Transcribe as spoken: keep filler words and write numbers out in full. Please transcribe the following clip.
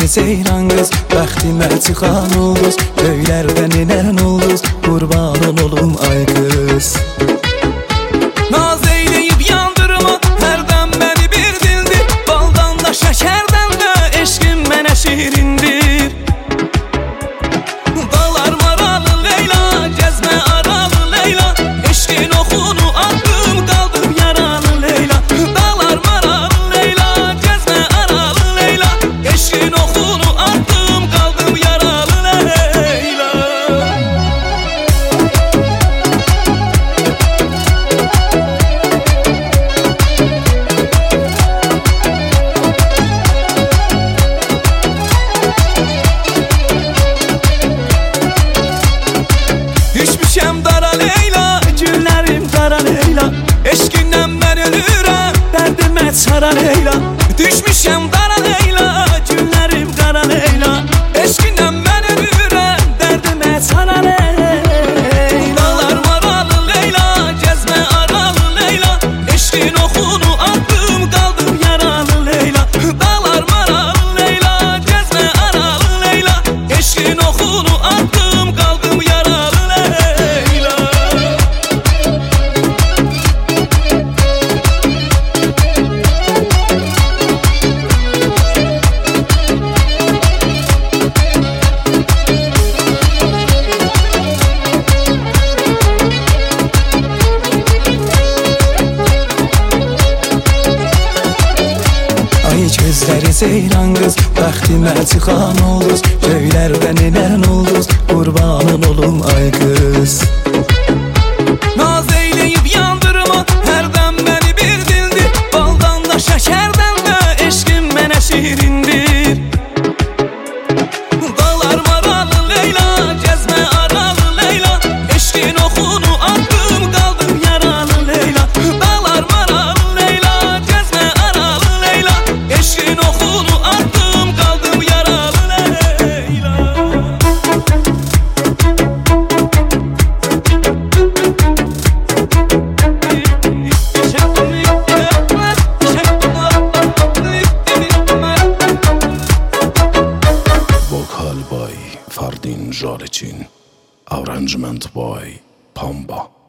ceylan qız, bəxtimə çıxan ulduz, göylərdən inən ulduz, qurbanın olum ay qız. Naz eyləyib yandırma, hərdən məni bir dildir, baldan da şəkərdən də eşqim mənə şirindir. Dağlar maralı Leyla, gəzmə aralı Leyla, eşqin oxunu attım, qaldım yaralı Leyla. Dağlar maralı Leyla, gəzmə aralı Leyla, eşqin oxunu attım, qaldım yaralı Leyla. Düşmüşəm dara Leyla, günlərim qara Leyla, eşqindən mən ölürəm, dərdimə çara Leyla. Düşmüşəm dara Leyla, günlərim qara Leyla, eşqindən mən ölürəm, dərdimə çara Leyla. Dağlar maralı Leyla, gəzmə aralı Leyla, eşqin oxunu attım, qaldım yaralı Leyla. Dağlar maralı Leyla, gəzmə aralı Leyla, eşqin oxunu attım, qaldım yaralı Leyla. Ay gözləri ceylan qız, bəxtimə çıxan ulduz, göylərdən inən ulduz, qurbanın olum ay qız. Naz eyləyib yandırma, hərdən məni bir dildir, baldan da şəkərdən də eşqim mənə şirindir. Dağlar maralı Leyla, gəzmə aralı Leyla, eşqin oxunu attım, qaldım yaralı Leyla. Dağlar maralı Leyla, gəzmə aralı Leyla, eşqin oxunu attım, qaldım yaralı Leyla. Vokal by Fardin Jaricin, Arrangement by Pamba.